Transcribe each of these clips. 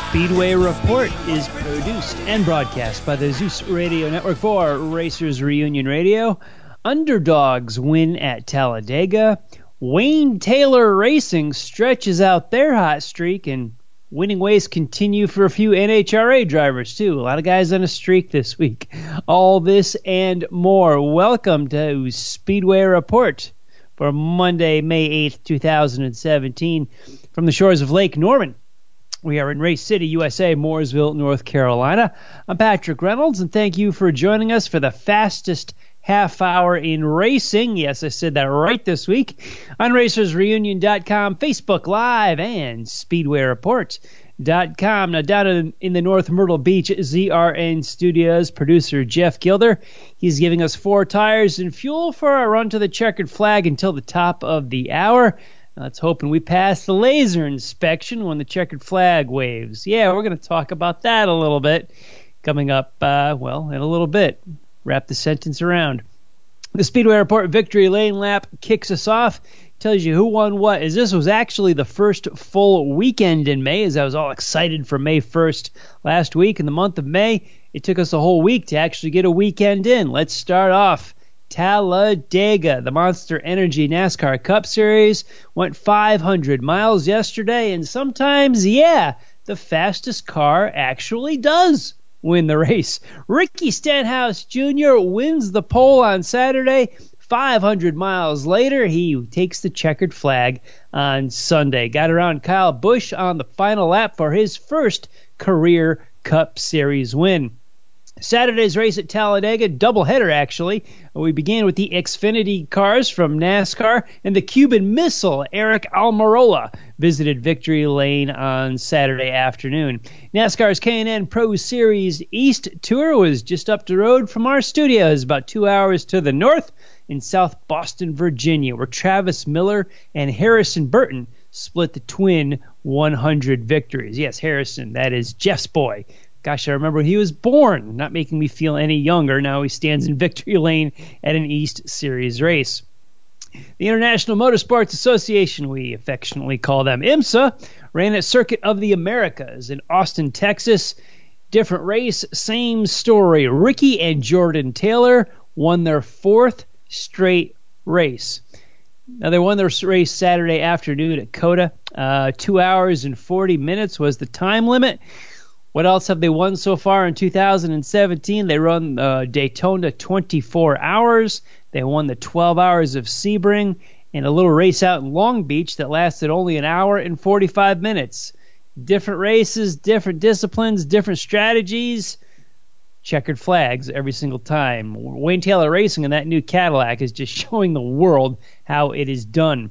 Speedway Report is produced and broadcast by the Zeus Radio Network for Racers Reunion Radio. Underdogs win at Talladega. Wayne Taylor Racing stretches out their hot streak, and winning ways continue for a few NHRA drivers, too. A lot of guys on a streak this week. All this and more. Welcome to Speedway Report for Monday, May 8th, 2017, from the shores of Lake Norman. We are in Race City, USA, Mooresville, North Carolina. I'm Patrick Reynolds, and thank you for joining us for the fastest half hour in racing. Yes, I said that right this week. On RacersReunion.com, Facebook Live, and SpeedwayReport.com. Now, down in the North Myrtle Beach ZRN Studios, producer Jeff Gilder. He's giving us 4 tires and fuel for our run to the checkered flag until the top of the hour. Let's hope we pass the laser inspection when the checkered flag waves. Yeah, we're going to talk about that a little bit coming up, in a little bit. Wrap the sentence around. The Speedway Report Victory Lane Lap kicks us off. Tells you who won what. As this was actually the first full weekend in May, as I was all excited for May 1st last week. In the month of May, it took us a whole week to actually get a weekend in. Let's start off. Talladega, the Monster Energy NASCAR Cup Series, went 500 miles yesterday, and sometimes, the fastest car actually does win the race. Ricky Stenhouse Jr. wins the pole on Saturday. 500 miles later, he takes the checkered flag on Sunday. Got around Kyle Busch on the final lap for his first career Cup Series win. Saturday's race at Talladega, doubleheader actually. We began with the Xfinity cars from NASCAR, and the Cuban Missile, Eric Almirola, visited Victory Lane on Saturday afternoon. NASCAR's K&N Pro Series East Tour was just up the road from our studios, about 2 hours to the north in South Boston, Virginia, where Travis Miller and Harrison Burton split the twin 100 victories. Yes, Harrison, that is Jeff's boy. Gosh, I remember he was born, not making me feel any younger. Now he stands in victory lane at an East Series race. The International Motorsports Association, we affectionately call them IMSA, ran at Circuit of the Americas in Austin, Texas. Different race, same story. Ricky and Jordan Taylor won their 4th straight race. Now, they won their race Saturday afternoon at COTA. 2 hours and 40 minutes was the time limit. What else have they won so far in 2017? They run Daytona 24 hours. They won the 12 hours of Sebring and a little race out in Long Beach that lasted only an hour and 45 minutes. Different races, different disciplines, different strategies, checkered flags every single time. Wayne Taylor Racing and that new Cadillac is just showing the world how it is done.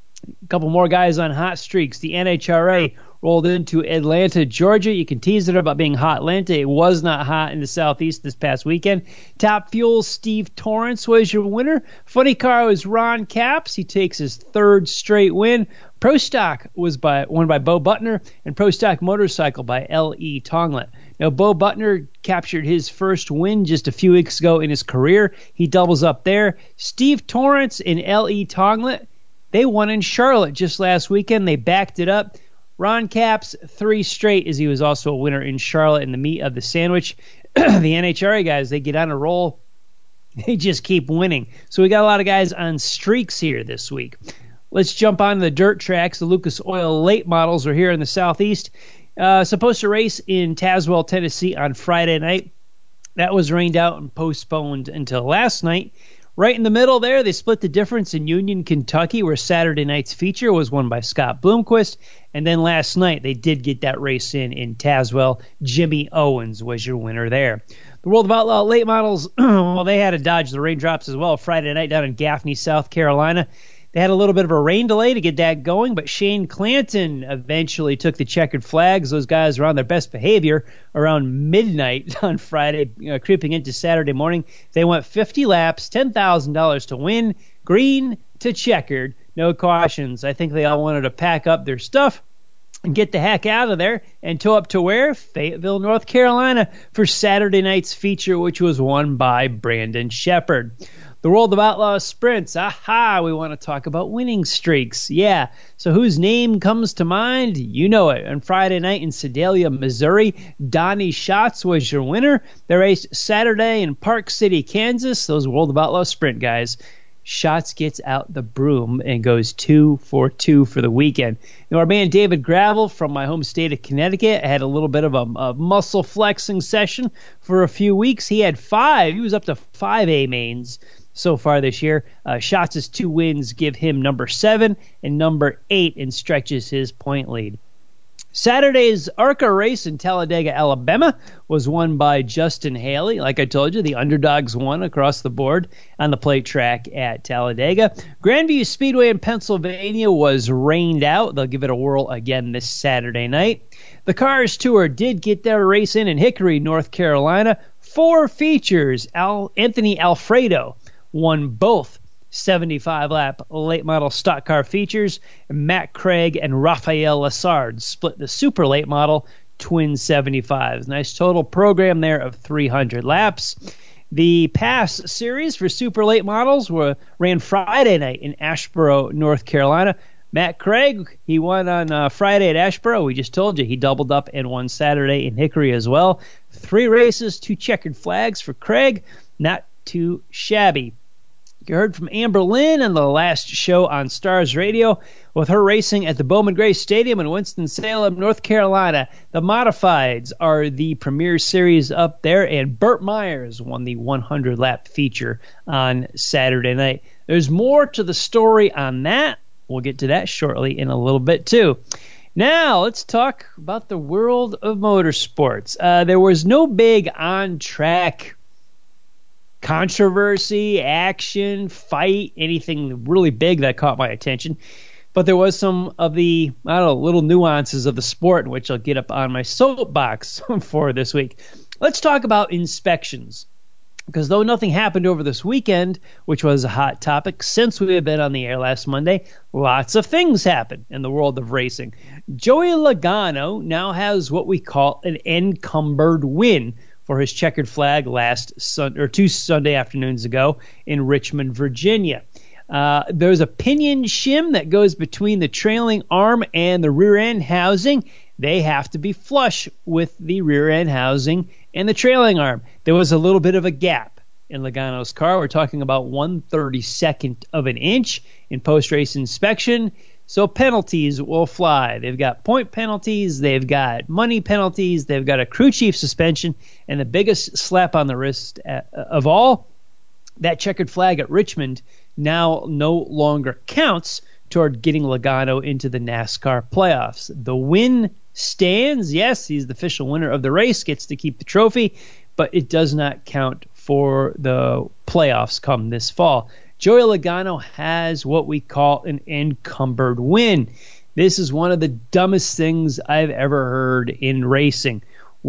A couple more guys on hot streaks. The NHRA rolled into Atlanta, Georgia. You can tease it about being hot Atlanta. It was not hot in the Southeast this past weekend. Top Fuel, Steve Torrence was your winner. Funny car was Ron Capps. He takes his 3rd straight win. Pro Stock was won by Bo Butner, and Pro Stock Motorcycle by L.E. Tonglet. Now, Bo Butner captured his first win just a few weeks ago in his career. He doubles up there. Steve Torrence and L.E. Tonglet, they won in Charlotte just last weekend. They backed it up. Ron Capps, 3 straight, as he was also a winner in Charlotte in the meat of the sandwich. The NHRA guys, they get on a roll. They just keep winning. So we got a lot of guys on streaks here this week. Let's jump on the dirt tracks. The Lucas Oil late models are here in the Southeast. Supposed to race in Tazewell, Tennessee on Friday night. That was rained out and postponed until last night. Right in the middle there, they split the difference in Union, Kentucky, where Saturday night's feature was won by Scott Bloomquist. And then last night, they did get that race in Tazewell. Jimmy Owens was your winner there. The World of Outlaw late models, well, they had to dodge the raindrops as well Friday night down in Gaffney, South Carolina. They had a little bit of a rain delay to get that going, but Shane Clanton eventually took the checkered flags. Those guys were on their best behavior around midnight on Friday, creeping into Saturday morning. They went 50 laps, $10,000 to win, green to checkered, no cautions. I think they all wanted to pack up their stuff and get the heck out of there and tow up to where? Fayetteville, North Carolina for Saturday night's feature, which was won by Brandon Shepard. The World of Outlaw Sprints. Aha, we want to talk about winning streaks. Yeah, so whose name comes to mind? You know it. On Friday night in Sedalia, Missouri, Donnie Schatz was your winner. They raced Saturday in Park City, Kansas. Those World of Outlaw Sprint guys. Schatz gets out the broom and goes 2 for 2 for the weekend. Now, our man David Gravel from my home state of Connecticut had a little bit of a muscle flexing session for a few weeks. He had 5. He was up to 5 A mains so far this year. Schatz's 2 wins give him number 7 and number 8 and stretches his point lead. Saturday's ARCA race in Talladega, Alabama was won by Justin Haley. Like I told you, the underdogs won across the board on the plate track at Talladega. Grandview Speedway in Pennsylvania was rained out. They'll give it a whirl again this Saturday night. The Cars Tour did get their race in Hickory, North Carolina. 4 features. Anthony Alfredo won both 75-lap late model stock car features. Matt Craig and Raphael Lassard split the super late model twin 75s. Nice total program there of 300 laps. The Pass Series for super late models ran Friday night in Asheboro, North Carolina. Matt Craig, he won on Friday at Asheboro. We just told you he doubled up and won Saturday in Hickory as well. 3 races, 2 checkered flags for Craig. Not too shabby. You heard from Amber Lynn on the last show on Stars Radio with her racing at the Bowman Gray Stadium in Winston-Salem, North Carolina. The Modifieds are the premier series up there, and Burt Myers won the 100-lap feature on Saturday night. There's more to the story on that. We'll get to that shortly in a little bit, too. Now, let's talk about the world of motorsports. There was no big on-track controversy, action, fight, anything really big that caught my attention. But there was some of the, little nuances of the sport in which I'll get up on my soapbox for this week. Let's talk about inspections. Because though nothing happened over this weekend, which was a hot topic since we have been on the air last Monday, lots of things happened in the world of racing. Joey Logano now has what we call an encumbered win for his checkered flag 2 Sunday afternoons ago in Richmond, Virginia. There's a pinion shim that goes between the trailing arm and the rear end housing. They have to be flush with the rear end housing and the trailing arm. There was a little bit of a gap in Logano's car. We're talking about 1/32 of an inch in post-race inspection. So penalties will fly. They've got point penalties, they've got money penalties, they've got a crew chief suspension, and the biggest slap on the wrist of all, that checkered flag at Richmond now no longer counts toward getting Logano into the NASCAR playoffs. The win stands. Yes, he's the official winner of the race, gets to keep the trophy, but it does not count for the playoffs come this fall. Joey Logano has what we call an encumbered win. This is one of the dumbest things I've ever heard in racing.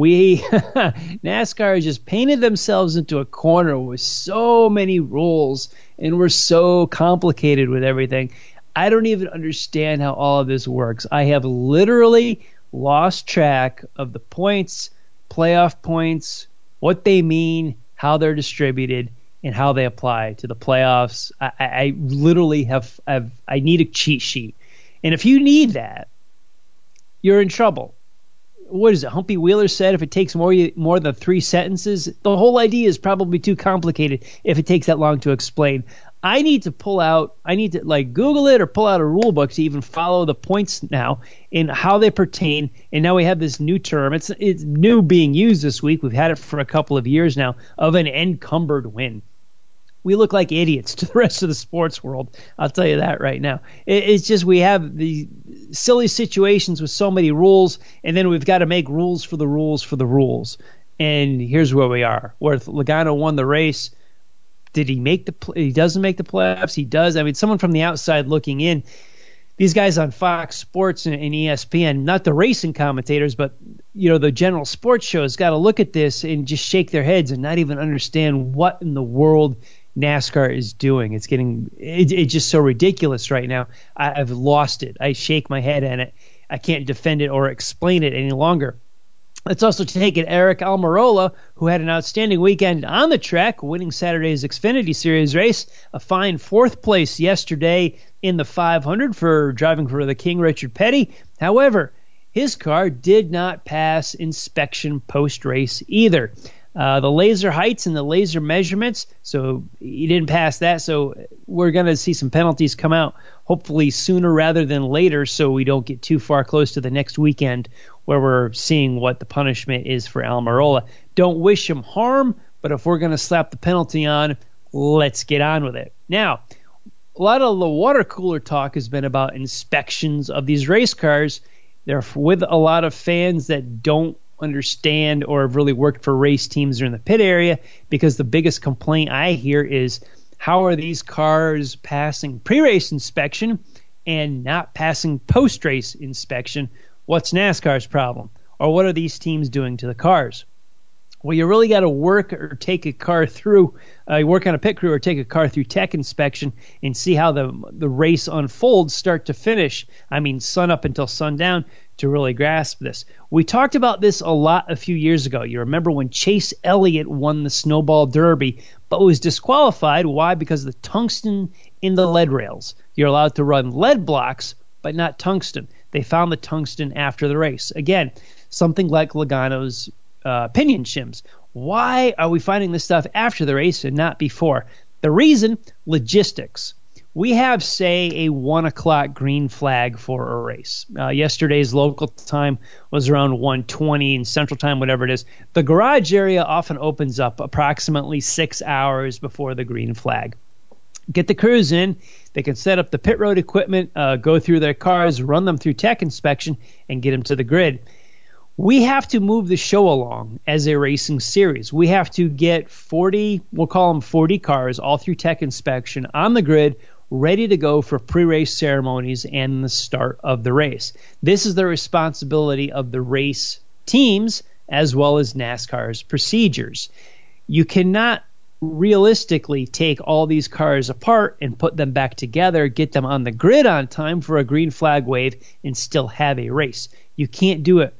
NASCAR has just painted themselves into a corner with so many rules, and we're so complicated with everything. I don't even understand how all of this works. I have literally lost track of the points, playoff points, what they mean, how they're distributed, and how they apply to the playoffs. I literally I need a cheat sheet. And if you need that, you're in trouble. What is it? Humpy Wheeler said if it takes more than 3 sentences, the whole idea is probably too complicated if it takes that long to explain. I need to Google it or pull out a rule book to even follow the points now and how they pertain. And now we have this new term. It's new being used this week. We've had it for a couple of years now, of an encumbered win. We look like idiots to the rest of the sports world. I'll tell you that right now. It's just we have the silly situations with so many rules, and then we've got to make rules for the rules for the rules. And here's where we are. Where Logano won the race. Did he make he doesn't make the playoffs? He does. I mean, someone from the outside looking in, these guys on Fox Sports and ESPN, not the racing commentators, but the general sports shows, got to look at this and just shake their heads and not even understand what in the world NASCAR is doing. It's just so ridiculous right now. I've lost it. I shake my head at it. I can't defend it or explain it any longer. Let's also take it Eric Almirola, who had an outstanding weekend on the track, winning Saturday's Xfinity Series race. A fine fourth place yesterday in the 500 for driving for the King Richard Petty. However, his car did not pass inspection post-race either. The laser heights and the laser measurements, so he didn't pass that, so we're going to see some penalties come out hopefully sooner rather than later so we don't get too far close to the next weekend where we're seeing what the punishment is for Almirola. Don't wish him harm, but if we're going to slap the penalty on, let's get on with it. Now, a lot of the water cooler talk has been about inspections of these race cars. They're with a lot of fans that don't understand or have really worked for race teams or in the pit area, because the biggest complaint I hear is, how are these cars passing pre-race inspection and not passing post-race inspection? What's NASCAR's problem? Or what are these teams doing to the cars? Well, you really got to work or take a car through, work on a pit crew or take a car through tech inspection and see how the race unfolds start to finish. I mean, sun up until sundown, to really grasp this. We talked about this a lot a few years ago. You remember when Chase Elliott won the Snowball Derby, but was disqualified. Why? Because of the tungsten in the lead rails. You're allowed to run lead blocks, but not tungsten. They found the tungsten after the race. Again, something like Logano's pinion shims. Why are we finding this stuff after the race and not before? The reason, logistics. We have, say, a 1 o'clock green flag for a race. Yesterday's local time was around 1:20, and Central Time, whatever it is. The garage area often opens up approximately 6 hours before the green flag. Get the crews in. They can set up the pit road equipment, go through their cars, run them through tech inspection, and get them to the grid. We have to move the show along as a racing series. We have to get 40, we'll call them 40 cars, all through tech inspection on the grid, ready to go for pre-race ceremonies and the start of the race. This is the responsibility of the race teams as well as NASCAR's procedures. You cannot realistically take all these cars apart and put them back together, get them on the grid on time for a green flag wave, and still have a race. You can't do it.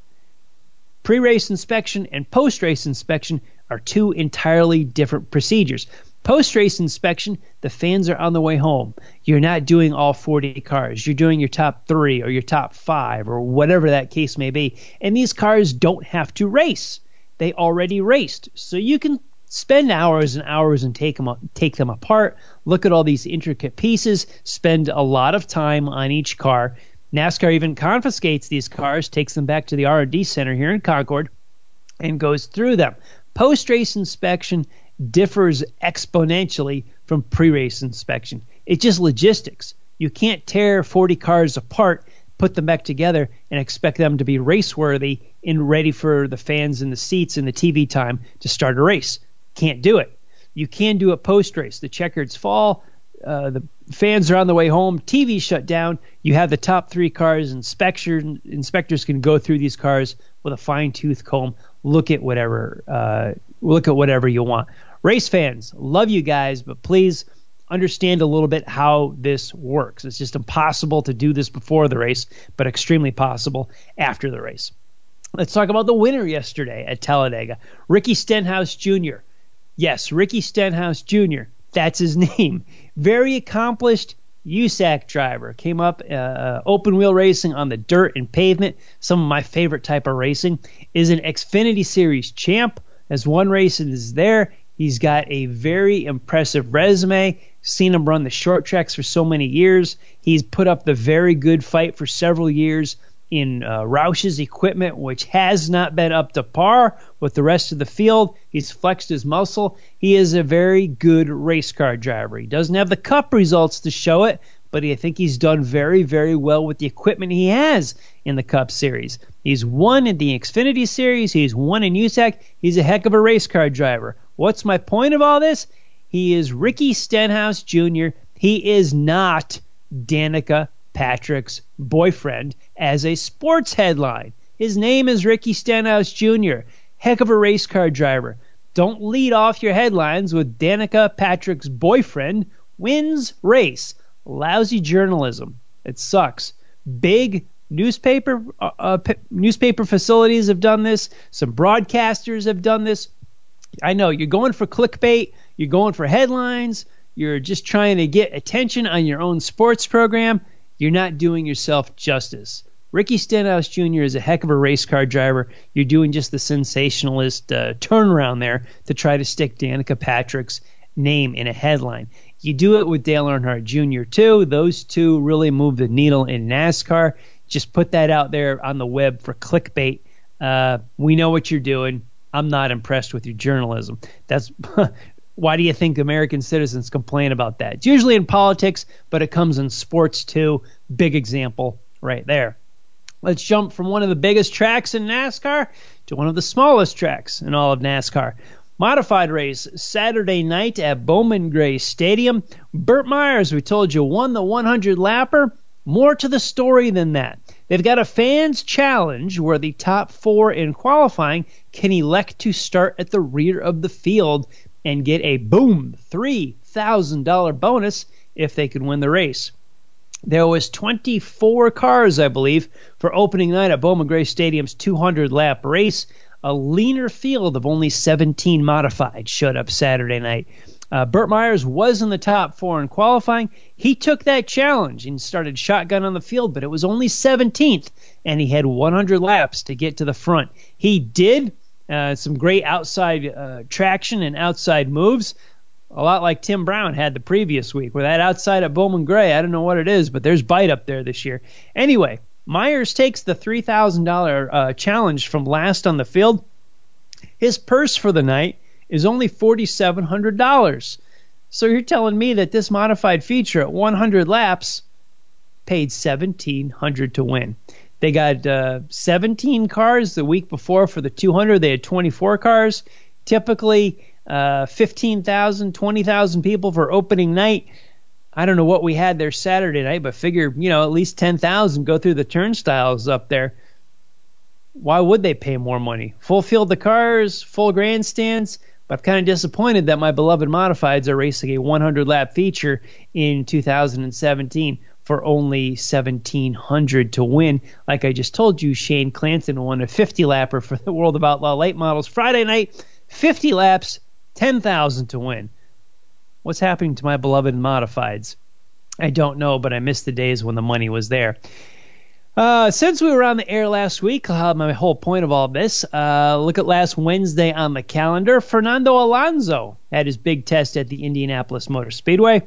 Pre-race inspection and post-race inspection are two entirely different procedures. Post-race inspection, the fans are on the way home. You're not doing all 40 cars. You're doing your top 3 or your top 5 or whatever that case may be. And these cars don't have to race. They already raced. So you can spend hours and hours and take them apart, look at all these intricate pieces, spend a lot of time on each car. NASCAR even confiscates these cars, takes them back to the R&D center here in Concord, and goes through them. Post-race inspection differs exponentially from pre-race inspection. It's just logistics. You can't tear 40 cars apart, put them back together, and expect them to be race-worthy and ready for the fans in the seats and the TV time to start a race. Can't do it. You can do it post-race. The checkers fall, the fans are on the way home, TV shut down, you have the top 3 cars, inspectors can go through these cars with a fine-tooth comb, look at whatever you want. Race fans, love you guys, but please understand a little bit how this works. It's just impossible to do this before the race, but extremely possible after the race. Let's talk about the winner yesterday at Talladega, Ricky Stenhouse Jr. Yes, Ricky Stenhouse Jr., that's his name. Very accomplished USAC driver. Came up open wheel racing on the dirt and pavement. Some of my favorite type of racing. Is an Xfinity Series champ. As one race is there, he's got a very impressive resume. Seen him run the short tracks for so many years. He's put up the very good fight for several years in Roush's equipment, which has not been up to par with the rest of the field. He's flexed his muscle. He is a very good race car driver. He doesn't have the Cup results to show it, but I think he's done very, very well with the equipment he has in the Cup Series. He's won in the Xfinity Series. He's won in USAC. He's a heck of a race car driver. What's my point of all this? He is Ricky Stenhouse Jr. He is not Danica Patrick's boyfriend as a sports headline. His name is Ricky Stenhouse Jr. Heck of a race car driver. Don't lead off your headlines with Danica Patrick's boyfriend wins race. Lousy journalism. It sucks. Big Newspaper facilities have done this. Some broadcasters have done this. I know you're going for clickbait. You're going for headlines. You're just trying to get attention on your own sports program. You're not doing yourself justice. Ricky Stenhouse Jr. is a heck of a race car driver. You're doing just the sensationalist turnaround there to try to stick Danica Patrick's name in a headline. You do it with Dale Earnhardt Jr. too. Those two really move the needle in NASCAR. Just put that out there on the web for clickbait. We know what you're doing. I'm not impressed with your journalism. That's why do you think American citizens complain about that? It's usually in politics, but it comes in sports too. Big example right there. Let's jump from one of the biggest tracks in NASCAR to one of the smallest tracks in all of NASCAR. Modified race Saturday night at Bowman Gray Stadium. Burt Myers, we told you, won the 100-lapper. More to the story than that. They've got a fans challenge where the top 4 in qualifying can elect to start at the rear of the field and get a boom $3,000 bonus if they could win the race. There was 24 cars, I believe, for opening night at Bowman Gray Stadium's 200-lap race. A leaner field of only 17 modified showed up Saturday night. Burt Myers was in the top 4 in qualifying. He took that challenge and started shotgun on the field, but it was only 17th, and he had 100 laps to get to the front. He did some great outside traction and outside moves, a lot like Tim Brown had the previous week, where that outside at Bowman Gray, I don't know what it is, but there's bite up there this year. Anyway, Myers takes the $3,000 challenge from last on the field. His purse for the night is only $4,700. So you're telling me that this modified feature at 100 laps paid $1,700 to win. They got 17 cars the week before for the 200. They had 24 cars. Typically 15,000, 20,000 people for opening night. I don't know what we had there Saturday night, but figure, at least 10,000 go through the turnstiles up there. Why would they pay more money? Full field of cars, full grandstands. But I'm kind of disappointed that my beloved modifieds are racing a 100-lap feature in 2017 for only $1,700 to win. Like I just told you, Shane Clanton won a 50-lapper for the World of Outlaw Late Models Friday night. 50 laps, $10,000 to win. What's happening to my beloved modifieds? I don't know, but I miss the days when the money was there. Since we were on the air last week, my whole point of all this, look at last Wednesday on the calendar. Fernando Alonso had his big test at the Indianapolis Motor Speedway.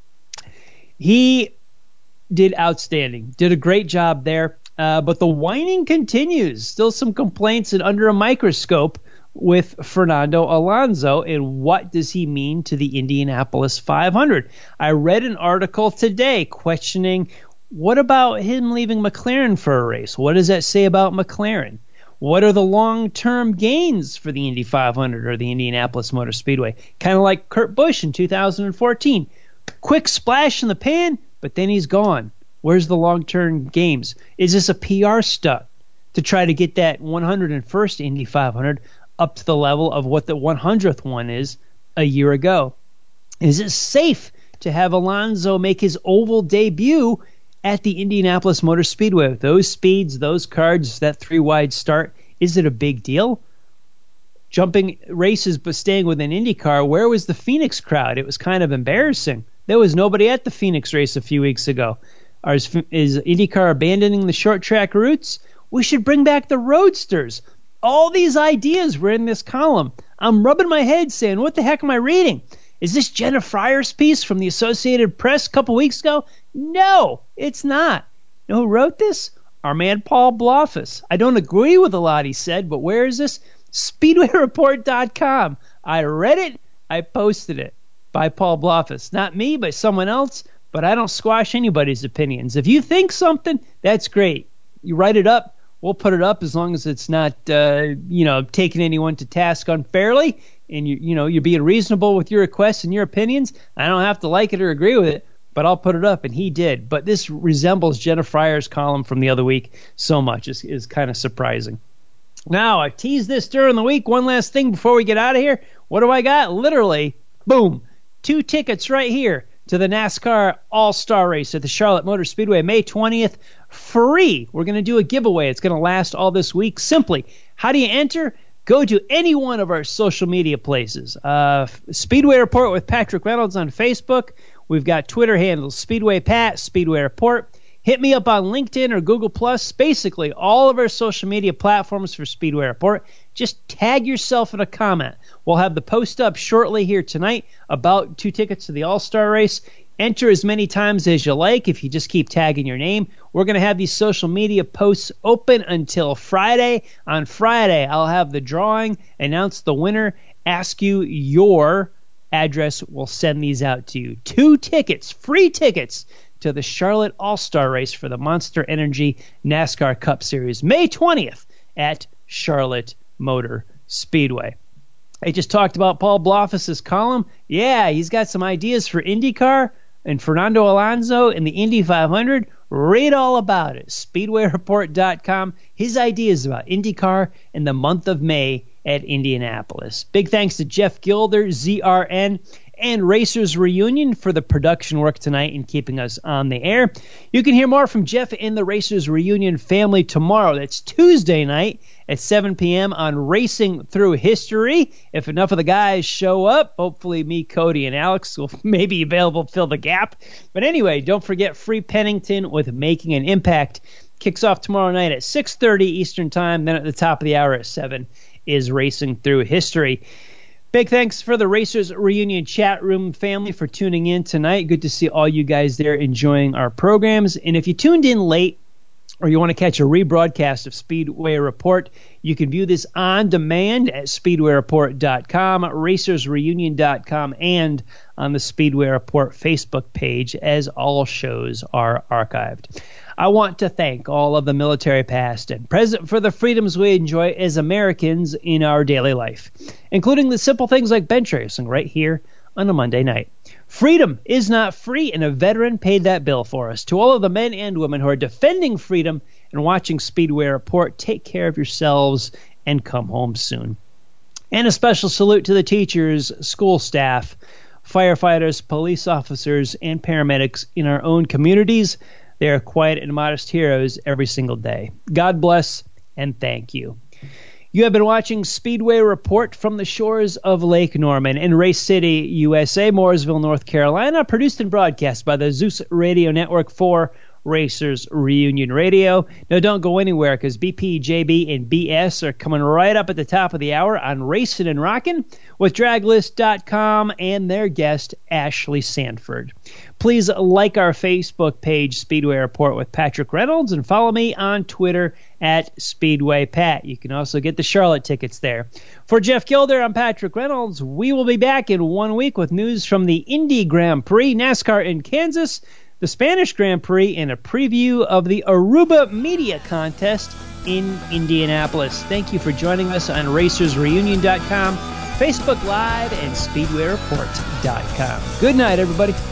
He did outstanding, did a great job there, but the whining continues. Still some complaints and under a microscope with Fernando Alonso, and what does he mean to the Indianapolis 500? I read an article today questioning, what about him leaving McLaren for a race? What does that say about McLaren? What are the long-term gains for the Indy 500 or the Indianapolis Motor Speedway? Kind of like Kurt Busch in 2014. Quick splash in the pan, but then he's gone. Where's the long-term gains? Is this a PR stunt to try to get that 101st Indy 500 up to the level of what the 100th one is a year ago? Is it safe to have Alonso make his oval debut at the Indianapolis Motor Speedway with those speeds, those cards, that 3-wide start? Is it a big deal? Jumping races but staying with an IndyCar, where was the Phoenix crowd? It was kind of embarrassing. There was nobody at the Phoenix race a few weeks ago. Is IndyCar abandoning the short track routes? We should bring back the roadsters. All these ideas were in this column. I'm rubbing my head saying, what the heck am I reading? Is this Jenna Fryer's piece from the Associated Press a couple weeks ago? No, it's not. You know who wrote this? Our man Paul Blofus. I don't agree with a lot he said, but where is this? SpeedwayReport.com. I read it. I posted it. By Paul Blofus. Not me, by someone else, but I don't squash anybody's opinions. If you think something, that's great. You write it up. We'll put it up as long as it's not, taking anyone to task unfairly, and you're being reasonable with your requests and your opinions. I don't have to like it or agree with it, but I'll put it up, and he did. But this resembles Jenna Fryer's column from the other week so much. Is kind of surprising. Now, I teased this during the week. One last thing before we get out of here. What do I got? Literally, boom, 2 tickets right here to the NASCAR All-Star Race at the Charlotte Motor Speedway, May 20th, free. We're going to do a giveaway. It's going to last all this week. Simply, how do you enter? Go to any one of our social media places. Speedway Report with Patrick Reynolds on Facebook. We've got Twitter handles, Speedway Pat, Speedway Report. Hit me up on LinkedIn or Google+, basically all of our social media platforms for Speedway Report. Just tag yourself in a comment. We'll have the post up shortly here tonight about 2 tickets to the All-Star Race. Enter as many times as you like if you just keep tagging your name. We're going to have these social media posts open until Friday. On Friday, I'll have the drawing, announce the winner, ask you your address. We'll send these out to you. 2 tickets, free tickets, to the Charlotte All-Star Race for the Monster Energy NASCAR Cup Series, May 20th at Charlotte Motor Speedway. I just talked about Paul Blofus's column. Yeah, he's got some ideas for IndyCar and Fernando Alonso in the Indy 500. Read all about it. SpeedwayReport.com. His ideas about IndyCar in the month of May at Indianapolis. Big thanks to Jeff Gilder, ZRN, and Racers Reunion for the production work tonight and keeping us on the air. You can hear more from Jeff and the Racers Reunion family tomorrow. That's Tuesday night at 7 p.m. on Racing Through History. If enough of the guys show up, hopefully me, Cody, and Alex will maybe be available to fill the gap. But anyway, don't forget Free Pennington with Making an Impact. Kicks off tomorrow night at 6:30 Eastern Time. Then at the top of the hour at 7 is Racing Through History. Big thanks for the Racers Reunion chat room family for tuning in tonight. Good to see all you guys there enjoying our programs. And if you tuned in late or you want to catch a rebroadcast of Speedway Report, you can view this on demand at SpeedwayReport.com, RacersReunion.com, and on the Speedway Report Facebook page, as all shows are archived. I want to thank all of the military past and present for the freedoms we enjoy as Americans in our daily life, including the simple things like bench racing right here on a Monday night. Freedom is not free, and a veteran paid that bill for us. To all of the men and women who are defending freedom and watching Speedway Report, take care of yourselves and come home soon. And a special salute to the teachers, school staff, firefighters, police officers, and paramedics in our own communities. They are quiet and modest heroes every single day. God bless and thank you. You have been watching Speedway Report from the shores of Lake Norman in Race City, USA, Mooresville, North Carolina, produced and broadcast by the Zeus Radio Network for Racers Reunion Radio. Now, don't go anywhere because BP, JB, and BS are coming right up at the top of the hour on Racing and Rockin' with Draglist.com and their guest, Ashley Sanford. Please like our Facebook page, Speedway Report with Patrick Reynolds, and follow me on Twitter at Speedway Pat. You can also get the Charlotte tickets there. For Jeff Gilder, I'm Patrick Reynolds. We will be back in 1 week with news from the Indy Grand Prix, NASCAR in Kansas, the Spanish Grand Prix, and a preview of the Aruba Media Contest in Indianapolis. Thank you for joining us on RacersReunion.com, Facebook Live, and SpeedwayReport.com. Good night, everybody.